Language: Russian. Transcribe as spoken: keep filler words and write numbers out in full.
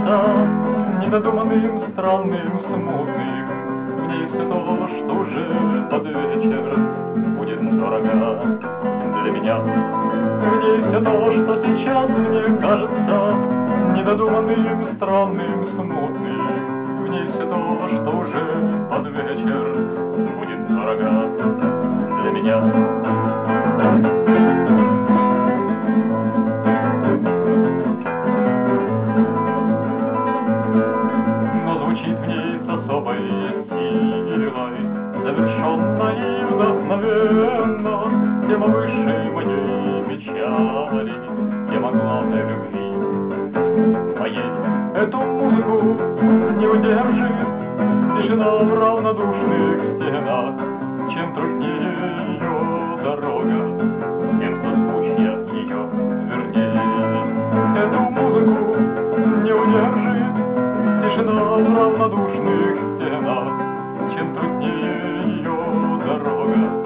кажется недодуманным, странным, смутным. В ней все то, что уже под вечер будет дорого для меня. В ней все то, что сейчас мне кажется недодуманным, странным, смутным. В ней все то, что уже под вечер будет дорого для меня. Но звучит в ней с особой силой, совершенно и вдохновенно, тема высшей моей печали, тема главной любви моей. Эту музыку не удержит тишина в равнодушных стенах. Чем труднее ее дорога, тем созвучья ее вернее. Эту музыку не удержит тишина в равнодушных стенах. Чем труднее ее дорога,